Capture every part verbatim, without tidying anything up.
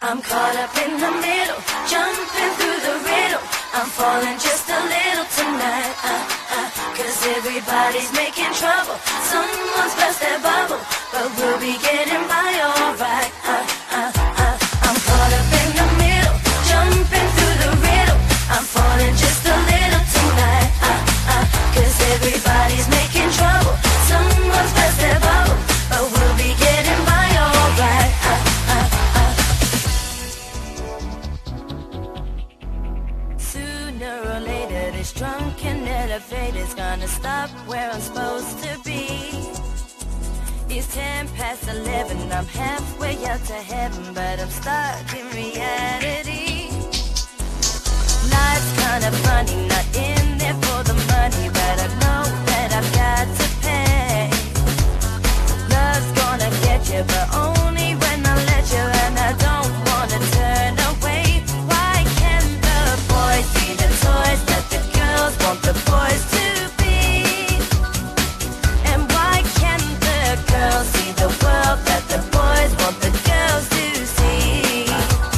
I'm caught up in the middle, jumping through the riddle. I'm falling just a little tonight, uh, uh, cause everybody's making trouble. Someone's burst their bubble, but we'll be getting by alright, uh, uh, uh. I'm caught up in the middle, jumping through the riddle. I'm falling just a little tonight, uh, uh, cause everybody's making trouble. Someone's burst their bubble, but we'll be getting by alright, uh, uh, uh. Sooner or later, this drunken elevator's gonna stop where I'm supposed to be. It's ten past eleven, I'm halfway up to heaven, but I'm stuck in reality. Life's kinda funny, not in there for the money, but I know that I've got to pay. Love's gonna get you, but only when I let you, and I don't wanna turn away. Why can't the boys be the toys that the girls want the boys to be? And why can't the girls see the world that the boys want the girls to see?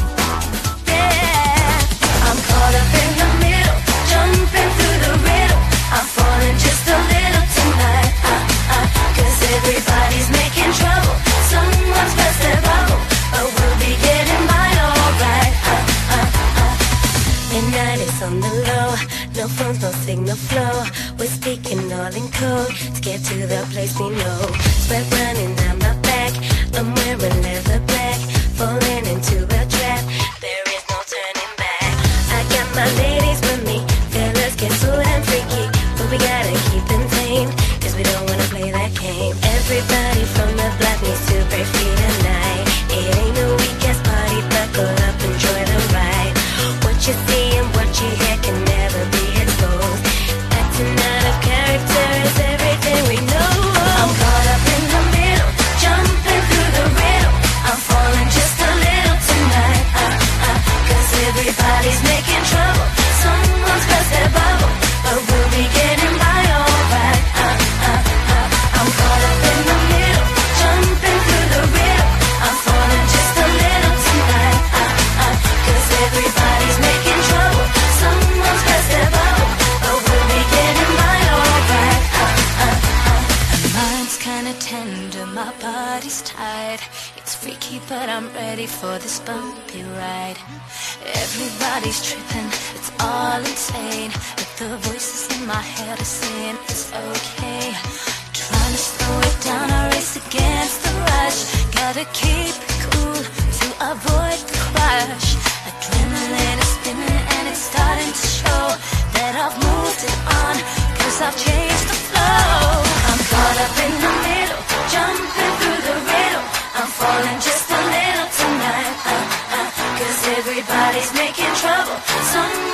Yeah, I'm caught up in the middle, jumping through the riddle. I'm falling just a little tonight, uh, uh, cause everybody's making trouble. Someone's burst their bubble, but we'll be getting by alright, uh, uh, uh. Midnight is on the low, no phones, no signal flow. We're speaking all in code to get to the place we know. Sweat running down my back, I'm wearing leather black, falling into a trap. There is no turning back. I got my ladies with me, fellas get so damn freaky, but we gotta keep them tame, cause we don't wanna play that game. Everybody from the block needs to break free tonight. It ain't a weekend party, buckle up, enjoy the ride. What you see and what you hear can never be exposed. Acting out of character is everything we know. I'm caught up in the middle, jumping through the riddle. I'm falling just a little tonight, uh, uh, cause everybody's making trouble. Someone's burst their bubble, but we'll be getting by alright, uh, uh, uh. I'm caught up in the middle, jumping through the riddle. I'm falling just a little tonight, uh, uh, cause everybody's making trouble. Someone's burst their bubble, but we'll be getting by alright, uh, uh, uh. My mind's kinda tender, my body's tired. It's freaky, but I'm ready for this bumpy ride. Everybody's tripping, it's all insane, but the voices in my head are saying it's okay. Trying to slow it down, I race against the rush. Gotta keep it cool to avoid the crush. Adrenaline is spinning and it's starting to show that I've moved it on, cause I've changed the flow. I'm caught up in the middle, jumping through the riddle. I'm falling just a little tonight, uh, uh, cause everybody's making trouble. Some